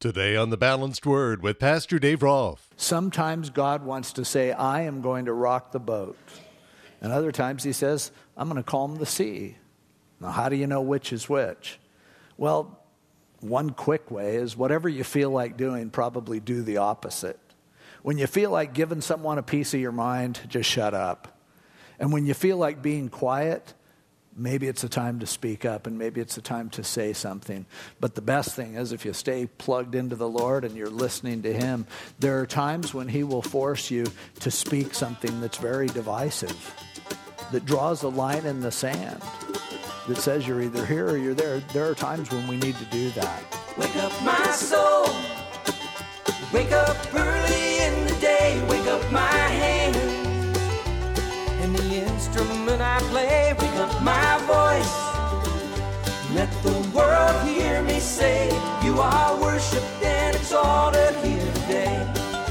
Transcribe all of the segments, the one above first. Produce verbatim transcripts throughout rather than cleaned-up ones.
Today on The Balanced Word with Pastor Dave Rolfe. Sometimes God wants to say, I am going to rock the boat. And other times he says, I'm going to calm the sea. Now, how do you know which is which? Well, one quick way is whatever you feel like doing, probably do the opposite. When you feel like giving someone a piece of your mind, just shut up. And when you feel like being quiet, maybe it's a time to speak up, and maybe it's a time to say something. But the best thing is if you stay plugged into the Lord and you're listening to Him, there are times when He will force you to speak something that's very divisive, that draws a line in the sand, that says you're either here or you're there. There are times when we need to do that. Wake up my soul, wake up early in the day, wake up my hand, and the instrument I play, wake up my voice, let the world hear me say, you are worshipped and exalted here today.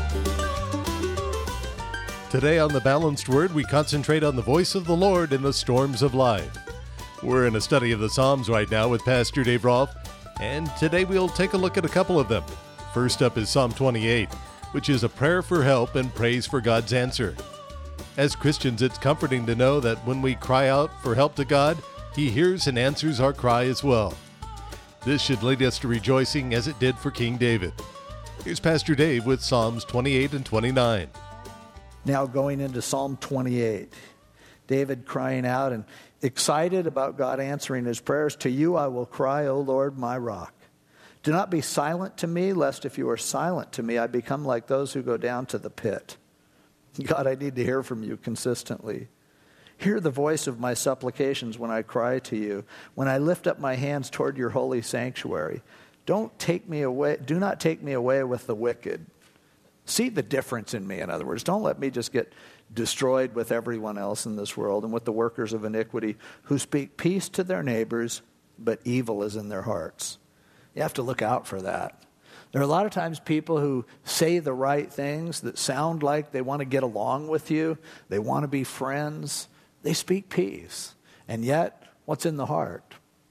Today on The Balanced Word, we concentrate on the voice of the Lord in the storms of life. We're in a study of the Psalms right now with Pastor Dave Rolfe, and today we'll take a look at a couple of them. First up is Psalm twenty-eight, which is a prayer for help and praise for God's answer. As Christians, it's comforting to know that when we cry out for help to God, He hears and answers our cry as well. This should lead us to rejoicing as it did for King David. Here's Pastor Dave with Psalms twenty-eight and twenty-nine. Now going into Psalm twenty-eight, David crying out and excited about God answering his prayers. To you I will cry, O Lord, my rock. Do not be silent to me, lest if you are silent to me, I become like those who go down to the pit. God, I need to hear from you consistently. Hear the voice of my supplications when I cry to you, when I lift up my hands toward your holy sanctuary. Don't take me away, do not take me away with the wicked. See the difference in me, in other words. Don't let me just get destroyed with everyone else in this world and with the workers of iniquity who speak peace to their neighbors, but evil is in their hearts. You have to look out for that. There are a lot of times people who say the right things that sound like they want to get along with you, they want to be friends, they speak peace. And yet, what's in the heart?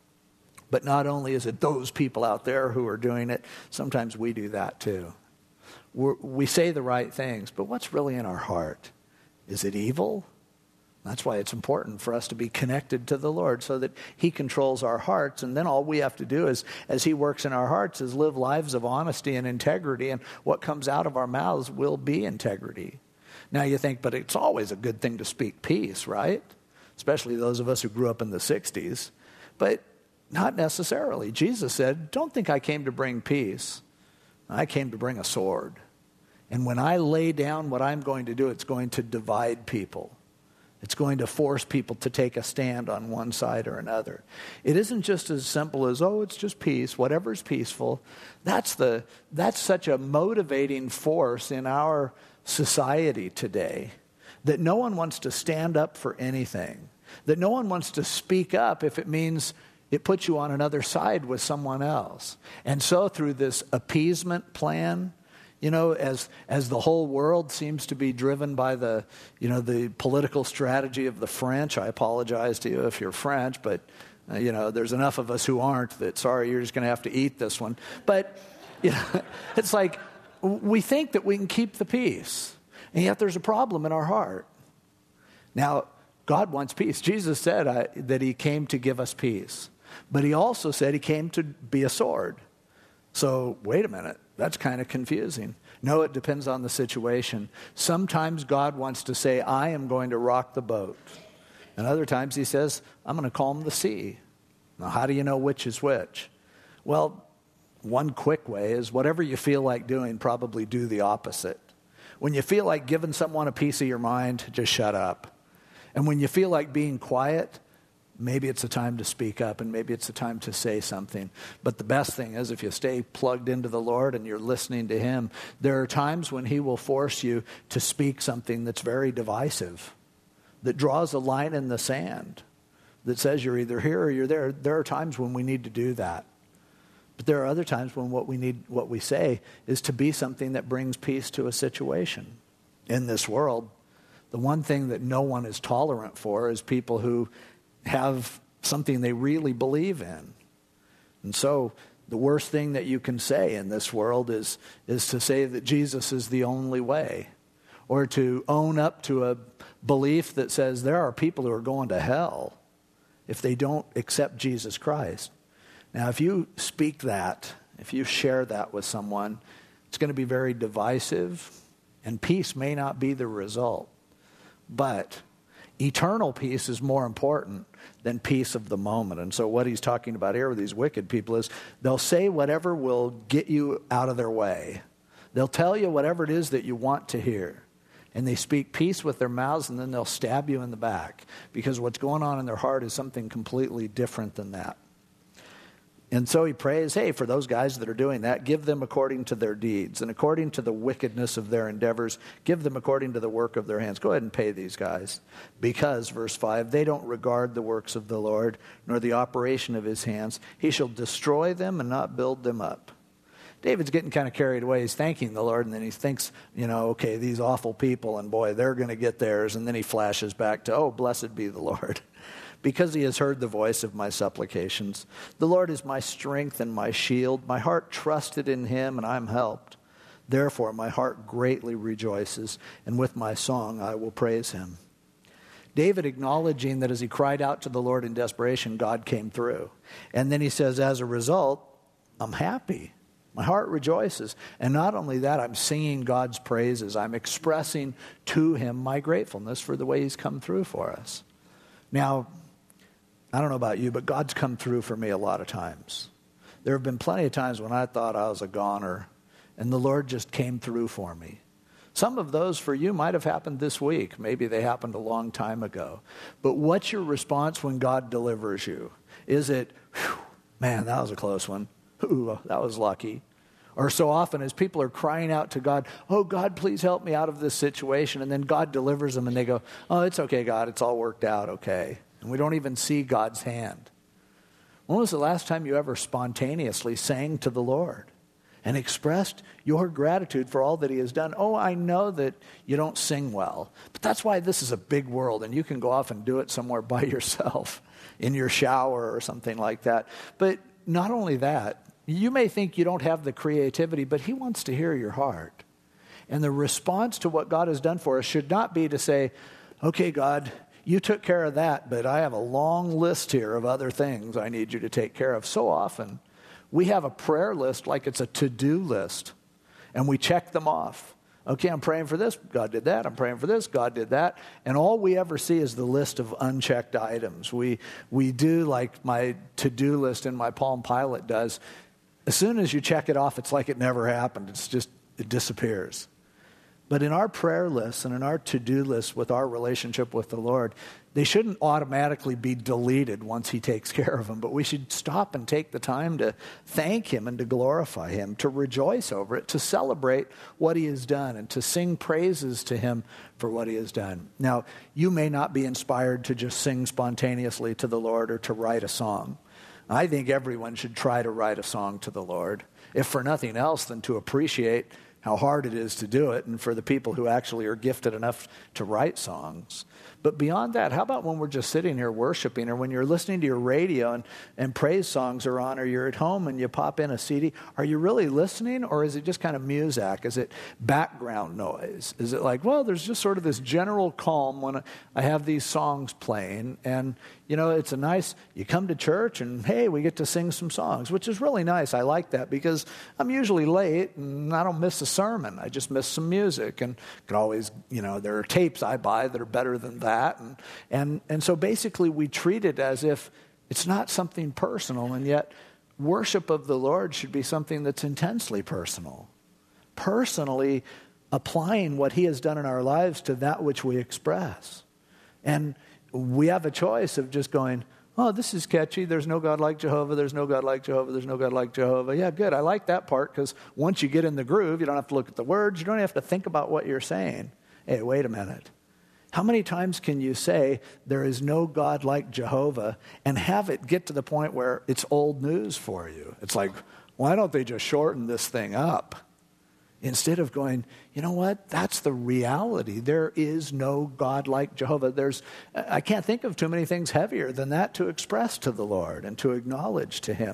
But not only is it those people out there who are doing it, sometimes we do that too. We're, we say the right things, but what's really in our heart? Is it evil? That's why it's important for us to be connected to the Lord so that He controls our hearts. And then all we have to do is, as He works in our hearts, is live lives of honesty and integrity. And what comes out of our mouths will be integrity. Now you think, but it's always a good thing to speak peace, right? Especially those of us who grew up in the sixties. But not necessarily. Jesus said, don't think I came to bring peace. I came to bring a sword. And when I lay down what I'm going to do, it's going to divide people. It's going to force people to take a stand on one side or another. It isn't just as simple as, oh, it's just peace, whatever's peaceful. That's the that's such a motivating force in our society today that no one wants to stand up for anything, that no one wants to speak up if it means it puts you on another side with someone else. And so through this appeasement plan, you know, as as the whole world seems to be driven by the, you know, the political strategy of the French. I apologize to you if you're French, but, uh, you know, there's enough of us who aren't that, sorry, you're just going to have to eat this one. But, you know, it's like we think that we can keep the peace, and yet there's a problem in our heart. Now, God wants peace. Jesus said uh, that He came to give us peace, but He also said He came to be a sword. So, wait a minute. That's kind of confusing. No, it depends on the situation. Sometimes God wants to say, I am going to rock the boat. And other times He says, I'm going to calm the sea. Now, how do you know which is which? Well, one quick way is whatever you feel like doing, probably do the opposite. When you feel like giving someone a piece of your mind, just shut up. And when you feel like being quiet, maybe it's a time to speak up, and maybe it's a time to say something. But the best thing is if you stay plugged into the Lord and you're listening to Him, there are times when He will force you to speak something that's very divisive, that draws a line in the sand, that says you're either here or you're there. There are times when we need to do that. But there are other times when what we need, what we say, is to be something that brings peace to a situation. In this world, the one thing that no one is tolerant for is people who have something they really believe in. And so The worst thing that you can say in this world is, is to say that Jesus is the only way, or to own up to a belief that says there are people who are going to hell if they don't accept Jesus Christ. Now, if you speak that, if you share that with someone, it's going to be very divisive, and peace may not be the result. But eternal peace is more important than peace of the moment. And so what he's talking about here with these wicked people is they'll say whatever will get you out of their way. They'll tell you whatever it is that you want to hear. And they speak peace with their mouths, and then they'll stab you in the back, because what's going on in their heart is something completely different than that. And so he prays, hey, for those guys that are doing that, give them according to their deeds, and according to the wickedness of their endeavors, give them according to the work of their hands. Go ahead and pay these guys, because, verse five, they don't regard the works of the Lord, nor the operation of his hands. He shall destroy them and not build them up. David's getting kind of carried away. He's thanking the Lord, and then he thinks, you know, okay, these awful people, and boy, they're going to get theirs. And then he flashes back to, oh, blessed be the Lord, because he has heard the voice of my supplications. The Lord is my strength and my shield. My heart trusted in him, and I'm helped. Therefore, my heart greatly rejoices, and with my song I will praise him. David acknowledging that as he cried out to the Lord in desperation, God came through. And then he says, as a result, I'm happy. My heart rejoices. And not only that, I'm singing God's praises. I'm expressing to him my gratefulness for the way he's come through for us. Now, I don't know about you, but God's come through for me a lot of times. There have been plenty of times when I thought I was a goner, and the Lord just came through for me. Some of those for you might have happened this week. Maybe they happened a long time ago. But what's your response when God delivers you? Is it, whew, man, that was a close one. Ooh, that was lucky. Or so often as people are crying out to God, oh, God, please help me out of this situation. And then God delivers them and they go, oh, it's okay, God, it's all worked out okay. And we don't even see God's hand. When was the last time you ever spontaneously sang to the Lord and expressed your gratitude for all that he has done? Oh, I know that you don't sing well, but that's why this is a big world, and you can go off and do it somewhere by yourself in your shower or something like that. But not only that, you may think you don't have the creativity, but he wants to hear your heart. And the response to what God has done for us should not be to say, okay, God, you took care of that, but I have a long list here of other things I need you to take care of. So often, we have a prayer list like it's a to-do list, and we check them off. Okay, I'm praying for this, God did that. I'm praying for this, God did that. And all we ever see is the list of unchecked items. We, we do like my to-do list in my Palm Pilot does. As soon as you check it off, it's like it never happened. It's just, it disappears. But in our prayer lists and in our to-do lists with our relationship with the Lord, they shouldn't automatically be deleted once he takes care of them. But we should stop and take the time to thank him and to glorify him, to rejoice over it, to celebrate what he has done, and to sing praises to him for what he has done. Now, you may not be inspired to just sing spontaneously to the Lord or to write a song. I think everyone should try to write a song to the Lord, if for nothing else than to appreciate how hard it is to do it, and for the people who actually are gifted enough to write songs. But beyond that, how about when we're just sitting here worshiping, or when you're listening to your radio and, and praise songs are on, or you're at home and you pop in a C D? Are you really listening, or is it just kind of muzak? Is it background noise? Is it like, well, there's just sort of this general calm when I have these songs playing, and you know, it's a nice, you come to church and, hey, we get to sing some songs, which is really nice. I like that because I'm usually late and I don't miss a sermon. I just miss some music, and can always, you know, there are tapes I buy that are better than that. And, and, and so basically we treat it as if it's not something personal, and yet worship of the Lord should be something that's intensely personal. Personally applying what he has done in our lives to that which we express. And we have a choice of just going, oh, this is catchy. There's no God like Jehovah. There's no God like Jehovah. There's no God like Jehovah. Yeah, good. I like that part, because once you get in the groove, you don't have to look at the words. You don't have to think about what you're saying. Hey, wait a minute. How many times can you say there is no God like Jehovah and have it get to the point where it's old news for you? It's like, why don't they just shorten this thing up? Instead of going, you know what? That's the reality. There is no God like Jehovah. There's, I can't think of too many things heavier than that to express to the Lord and to acknowledge to him.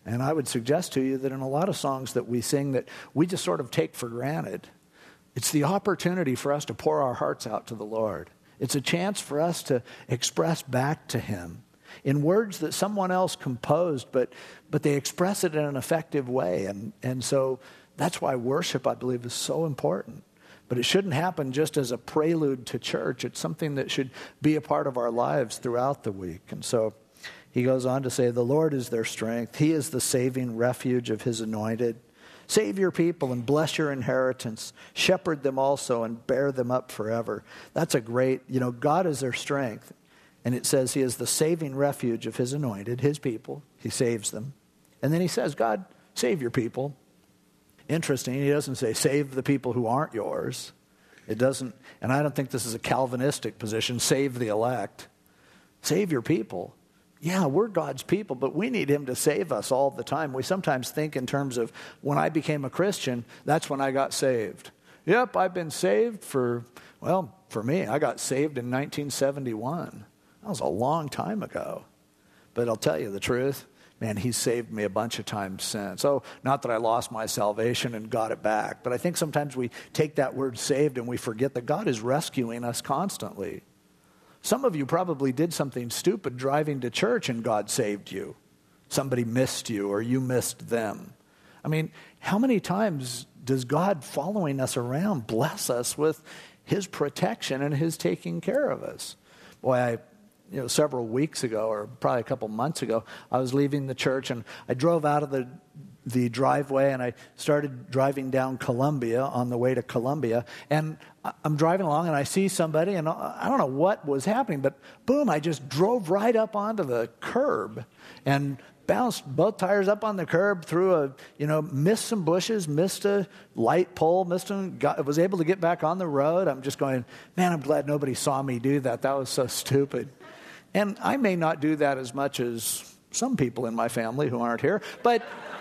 And I would suggest to you that in a lot of songs that we sing that we just sort of take for granted, it's the opportunity for us to pour our hearts out to the Lord. It's a chance for us to express back to him in words that someone else composed, but but they express it in an effective way. And, and so that's why worship, I believe, is so important. But it shouldn't happen just as a prelude to church. It's something that should be a part of our lives throughout the week. And so he goes on to say, the Lord is their strength. He is the saving refuge of his anointed. Save your people and bless your inheritance. Shepherd them also and bear them up forever. That's a great, you know, God is their strength. And it says he is the saving refuge of his anointed, his people. He saves them. And then he says, God, save your people. Interesting, he doesn't say save the people who aren't yours. It doesn't, and I don't think this is a Calvinistic position, save the elect. Save your people. Yeah, we're God's people, but we need him to save us all the time. We sometimes think in terms of when I became a Christian, that's when I got saved. Yep, I've been saved for, well, for me, I got saved in nineteen seventy-one. That was a long time ago. But I'll tell you the truth, man, he's saved me a bunch of times since. Oh, not that I lost my salvation and got it back, but I think sometimes we take that word saved and we forget that God is rescuing us constantly. Some of you probably did something stupid driving to church and God saved you. Somebody missed you or you missed them. I mean, how many times does God following us around bless us with his protection and his taking care of us? Boy, I, you know, several weeks ago or probably a couple months ago, I was leaving the church and I drove out of the the driveway and I started driving down Columbia on the way to Columbia. And I'm driving along and I see somebody and I don't know what was happening, but boom, I just drove right up onto the curb and bounced both tires up on the curb through a, you know, missed some bushes, missed a light pole, missed them, got, was able to get back on the road. I'm just going, man, I'm glad nobody saw me do that. That was so stupid. And I may not do that as much as some people in my family who aren't here, but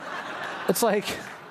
it's like,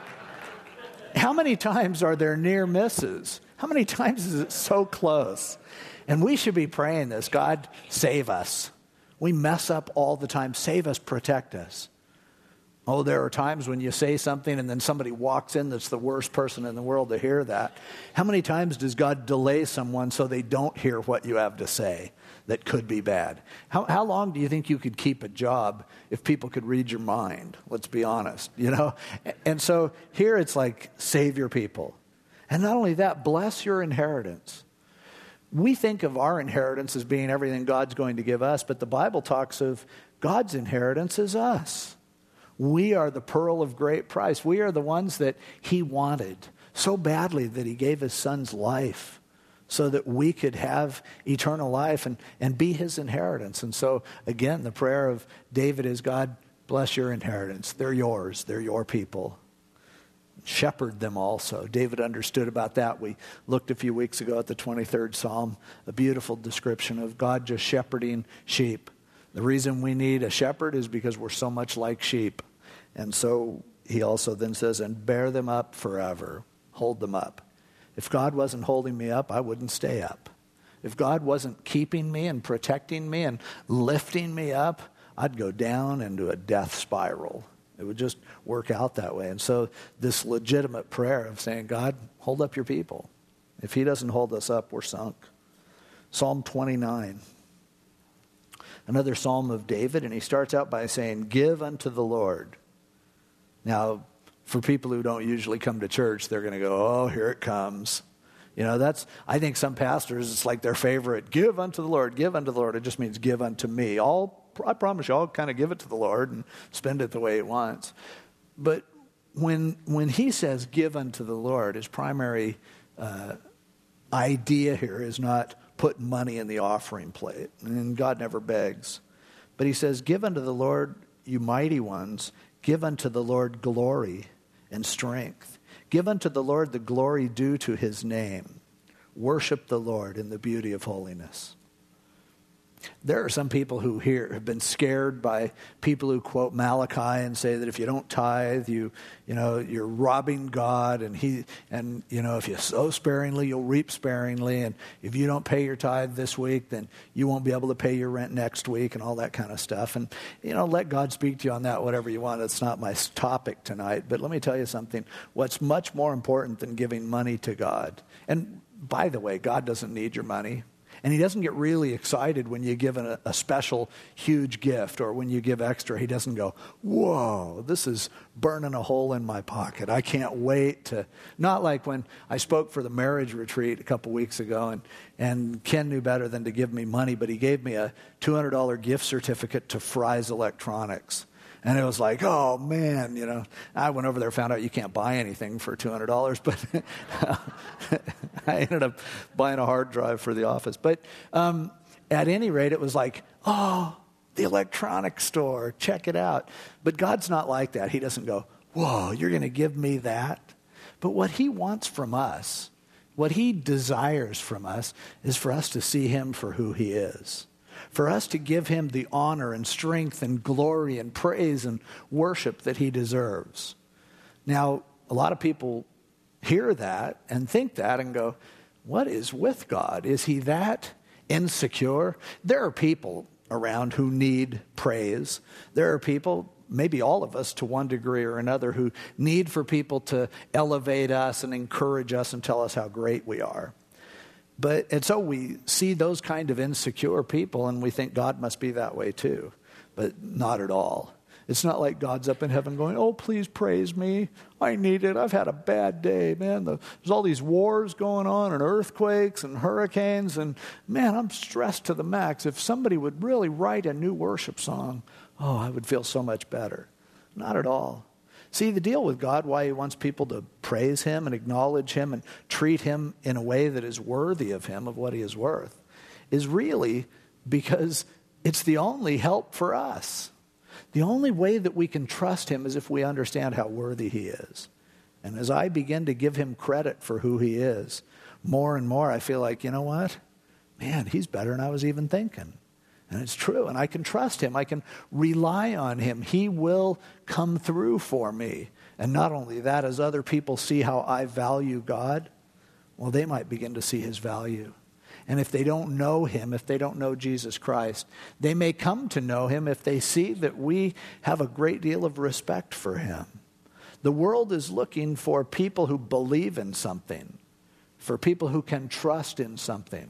how many times are there near misses? How many times is it so close? And we should be praying this, God, save us. We mess up all the time. Save us, protect us. Oh, there are times when you say something and then somebody walks in that's the worst person in the world to hear that. How many times does God delay someone so they don't hear what you have to say that could be bad? How, how long do you think you could keep a job if people could read your mind? Let's be honest, you know? And so here it's like, save your people. And not only that, bless your inheritance. We think of our inheritance as being everything God's going to give us, but the Bible talks of God's inheritance as us. We are the pearl of great price. We are the ones that he wanted so badly that he gave his son's life so that we could have eternal life and, and be his inheritance. And so, again, the prayer of David is, God, bless your inheritance. They're yours. They're your people. Shepherd them also. David understood about that. We looked a few weeks ago at the twenty-third Psalm, a beautiful description of God just shepherding sheep. The reason we need a shepherd is because we're so much like sheep. And so he also then says, and bear them up forever. Hold them up. If God wasn't holding me up, I wouldn't stay up. If God wasn't keeping me and protecting me and lifting me up, I'd go down into a death spiral. It would just work out that way. And so this legitimate prayer of saying, God, hold up your people. If he doesn't hold us up, we're sunk. Psalm twenty-nine. Another psalm of David, and he starts out by saying, give unto the Lord. Now, for people who don't usually come to church, they're going to go, oh, here it comes. You know, that's, I think some pastors, it's like their favorite, give unto the Lord, give unto the Lord. It just means give unto me. All, I promise you, I'll kind of give it to the Lord and spend it the way he wants. But when when he says give unto the Lord, his primary uh, idea here is not put money in the offering plate. And God never begs. But he says, give unto the Lord, you mighty ones, give unto the Lord glory and strength. Give unto the Lord the glory due to his name. Worship the Lord in the beauty of holiness. there are some people who here have been scared by people who quote Malachi and say that if you don't tithe, you you know you're robbing God, and he and you know if you sow sparingly, you'll reap sparingly, and if you don't pay your tithe this week, then you won't be able to pay your rent next week, and all that kind of stuff. And you know, let God speak to you on that, whatever you want. It's not my topic tonight, but let me tell you something. What's much more important than giving money to God, and by the way, God doesn't need your money. And he doesn't get really excited when you give a, a special, huge gift, or when you give extra. He doesn't go, whoa, this is burning a hole in my pocket. I can't wait to, not like when I spoke for the marriage retreat a couple weeks ago, and, and Ken knew better than to give me money, but he gave me a two hundred dollars gift certificate to Fry's Electronics. And it was like, oh, man, you know. I went over there, found out you can't buy anything for two hundred dollars, but I ended up buying a hard drive for the office. But um, at any rate, it was like, oh, the electronics store, check it out. But God's not like that. He doesn't go, whoa, you're going to give me that? But what he wants from us, what he desires from us, is for us to see him for who he is. For us to give him the honor and strength and glory and praise and worship that he deserves. Now, a lot of people hear that and think that and go, what is with God? Is he that insecure? There are people around who need praise. There are people, maybe all of us to one degree or another, who need for people to elevate us and encourage us and tell us how great we are. But and so we see those kind of insecure people and we think God must be that way too. But not at all. It's not like God's up in heaven going, oh, please praise me. I need it. I've had a bad day, man. The, there's all these wars going on and earthquakes and hurricanes. And, man, I'm stressed to the max. If somebody would really write a new worship song, oh, I would feel so much better. Not at all. See, the deal with God, why he wants people to praise him and acknowledge him and treat him in a way that is worthy of him, of what he is worth, is really because it's the only help for us. The only way that we can trust him is if we understand how worthy he is. And as I begin to give him credit for who he is, more and more I feel like, you know what? Man, he's better than I was even thinking. And it's true, and I can trust him. I can rely on him. He will come through for me. And not only that, as other people see how I value God, well, they might begin to see his value. And if they don't know him, if they don't know Jesus Christ, they may come to know him if they see that we have a great deal of respect for him. The world is looking for people who believe in something, for people who can trust in something.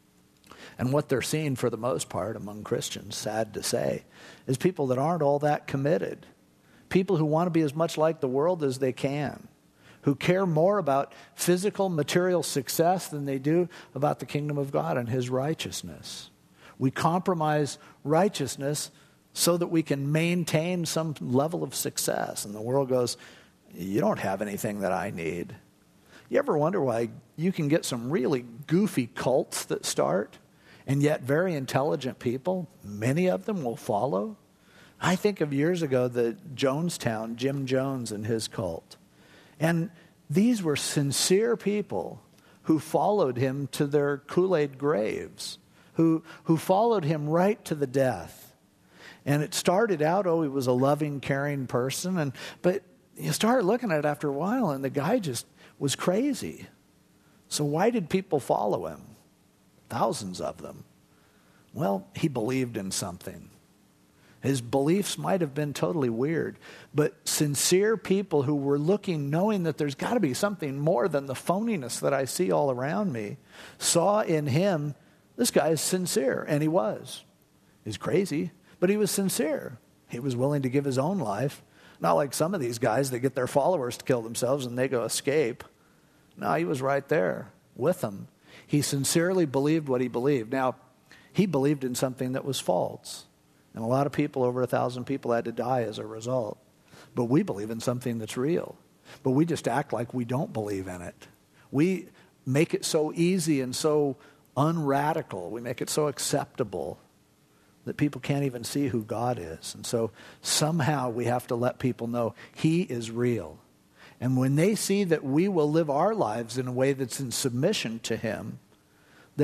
And what they're seeing for the most part among Christians, sad to say, is people that aren't all that committed. People who want to be as much like the world as they can. Who care more about physical, material success than they do about the kingdom of God and his righteousness. We compromise righteousness so that we can maintain some level of success. And the world goes, you don't have anything that I need. You ever wonder why you can get some really goofy cults that start? And yet very intelligent people, many of them will follow. I think of years ago the Jonestown, Jim Jones and his cult. And these were sincere people who followed him to their Kool-Aid graves, who, who followed him right to the death. And it started out, oh, he was a loving, caring person. And but you start looking at it after a while, and the guy just was crazy. So why did people follow him? Thousands of them. Well, he believed in something. His beliefs might have been totally weird, but sincere people who were looking, knowing that there's got to be something more than the phoniness that I see all around me, saw in him, this guy is sincere, and he was. He's crazy, but he was sincere. He was willing to give his own life. Not like some of these guys that get their followers to kill themselves and they go escape. No, he was right there with them. He sincerely believed what he believed. Now, he believed in something that was false. And a lot of people, over a thousand people, had to die as a result. But we believe in something that's real. But we just act like we don't believe in it. We make it so easy and so unradical. We make it so acceptable that people can't even see who God is. And so somehow we have to let people know he is real. And when they see that we will live our lives in a way that's in submission to him, that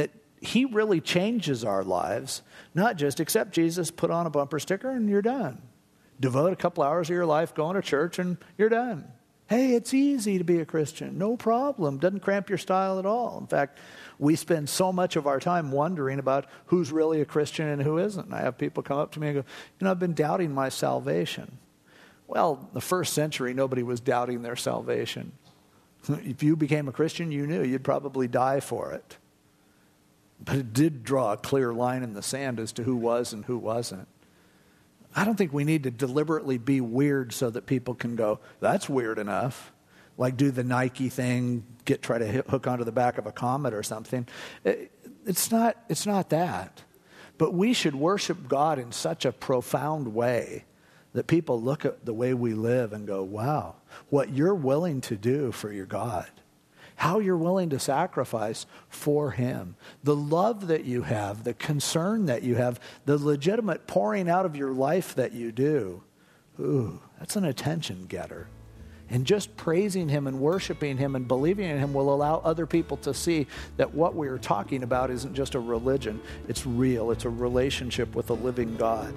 he really changes our lives, not just accept Jesus, put on a bumper sticker, and you're done. Devote a couple hours of your life going to church, and you're done. Hey, it's easy to be a Christian. No problem. Doesn't cramp your style at all. In fact, we spend so much of our time wondering about who's really a Christian and who isn't. And I have people come up to me and go, you know, I've been doubting my salvation. Well, the first century, nobody was doubting their salvation. If you became a Christian, you knew you'd probably die for it. But it did draw a clear line in the sand as to who was and who wasn't. I don't think we need to deliberately be weird so that people can go, that's weird enough. Like do the Nike thing, get try to hit, hook onto the back of a comet or something. It, it's not, it's not that. But we should worship God in such a profound way that people look at the way we live and go, wow, what you're willing to do for your God. How you're willing to sacrifice for him. The love that you have, the concern that you have, the legitimate pouring out of your life that you do. Ooh, that's an attention getter. And just praising him and worshiping him and believing in him will allow other people to see that what we're talking about isn't just a religion. It's real. It's a relationship with a living God.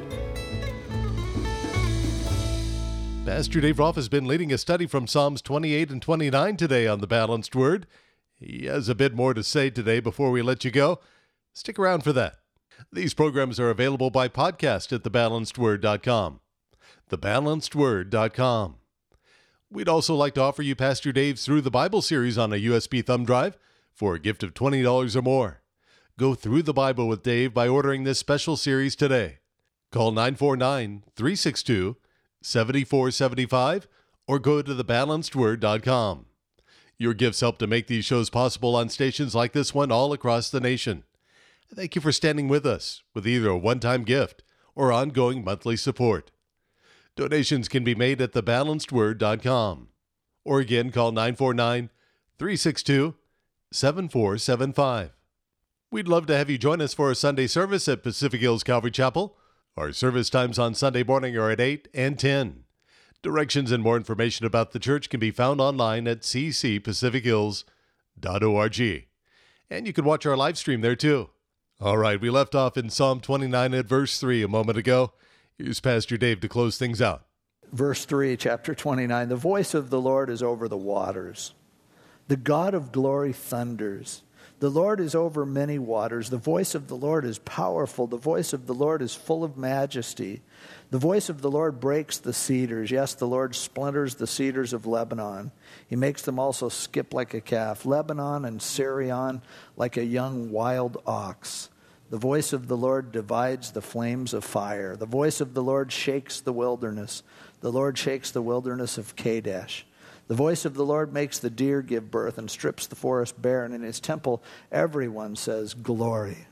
Pastor Dave Rolfe has been leading a study from Psalms twenty-eight and twenty-nine today on the Balanced Word. He has a bit more to say today before we let you go. Stick around for that. These programs are available by podcast at the balanced word dot com. the balanced word dot com. We'd also like to offer you Pastor Dave's Through the Bible series on a U S B thumb drive for a gift of twenty dollars or more. Go through the Bible with Dave by ordering this special series today. Call nine four nine, three six two, seven four seven five or go to the balanced word dot com. Your gifts help to make these shows possible on stations like this one all across the nation. Thank you for standing with us with either a one-time gift or ongoing monthly support. Donations can be made at the balanced word dot com. Or again, call nine four nine, three six two, seven four seven five. We'd love to have you join us for a Sunday service at Pacific Hills Calvary Chapel. Our service times on Sunday morning are at eight and ten. Directions and more information about the church can be found online at c c pacific hills dot org. And you can watch our live stream there too. All right, we left off in Psalm twenty-nine at verse three a moment ago. Here's Pastor Dave to close things out. Verse three, chapter twenty-nine, the voice of the Lord is over the waters. The God of glory thunders. The Lord is over many waters. The voice of the Lord is powerful. The voice of the Lord is full of majesty. The voice of the Lord breaks the cedars. Yes, the Lord splinters the cedars of Lebanon. He makes them also skip like a calf. Lebanon and Sirion like a young wild ox. The voice of the Lord divides the flames of fire. The voice of the Lord shakes the wilderness. The Lord shakes the wilderness of Kadesh. The voice of the Lord makes the deer give birth and strips the forest bare, and in his temple everyone says, glory.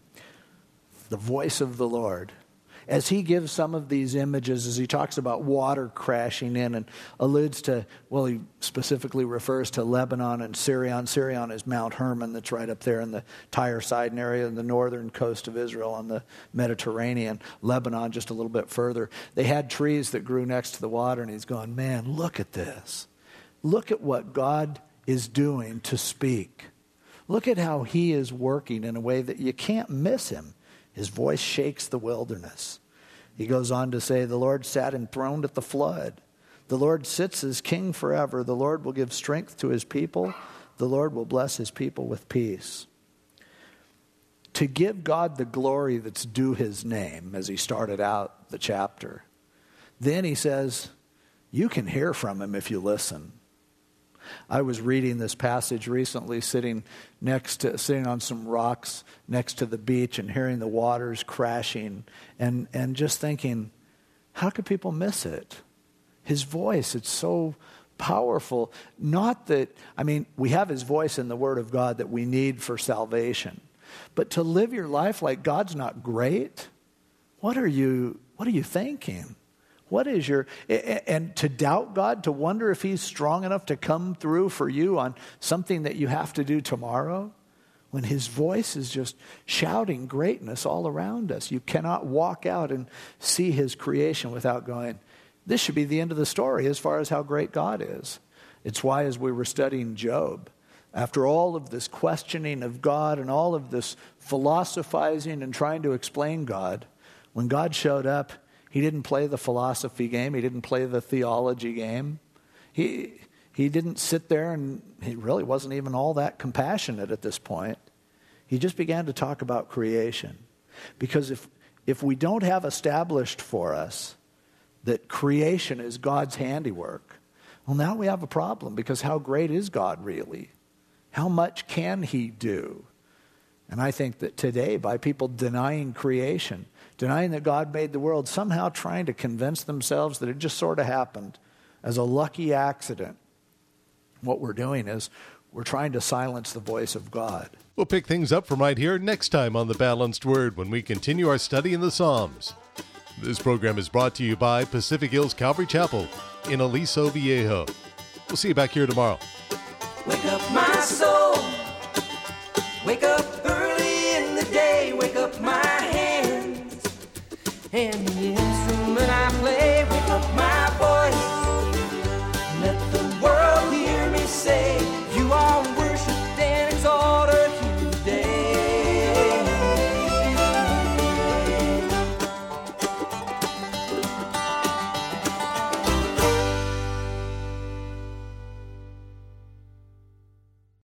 The voice of the Lord. As he gives some of these images, as he talks about water crashing in and alludes to, well, he specifically refers to Lebanon and Sirion. Sirion is Mount Hermon that's right up there in the Tyre Sidon area in the northern coast of Israel on the Mediterranean. Lebanon just a little bit further. They had trees that grew next to the water, and he's going, man, look at this. Look at what God is doing to speak. Look at how he is working in a way that you can't miss him. His voice shakes the wilderness. He goes on to say, the Lord sat enthroned at the flood. The Lord sits as king forever. The Lord will give strength to his people. The Lord will bless his people with peace. To give God the glory that's due his name, as he started out the chapter. Then he says, you can hear from him if you listen. I was reading this passage recently, sitting next to, sitting on some rocks next to the beach and hearing the waters crashing and, and just thinking, how could people miss it? His voice, it's so powerful. Not that, I mean, we have his voice in the Word of God that we need for salvation. But to live your life like God's not great, what are you, what are you thinking? What is your, and to doubt God, to wonder if he's strong enough to come through for you on something that you have to do tomorrow, when his voice is just shouting greatness all around us. You cannot walk out and see his creation without going, this should be the end of the story as far as how great God is. It's why as we were studying Job, After all of this questioning of God and all of this philosophizing and trying to explain God, when God showed up, he didn't play the philosophy game. He didn't play the theology game. He, he didn't sit there, and he really wasn't even all that compassionate at this point. He just began to talk about creation. Because if, if we don't have established for us that creation is God's handiwork, well, now we have a problem, because how great is God really? How much can he do? And I think that today, by people denying creation, denying that God made the world, somehow trying to convince themselves that it just sort of happened as a lucky accident, what we're doing is we're trying to silence the voice of God. We'll pick things up from right here next time on The Balanced Word when we continue our study in the Psalms. This program is brought to you by Pacific Hills Calvary Chapel in Aliso Viejo. We'll see you back here tomorrow. Wake up my soul, wake up early in the day, wake up my hands, and the instrument I play, wake up my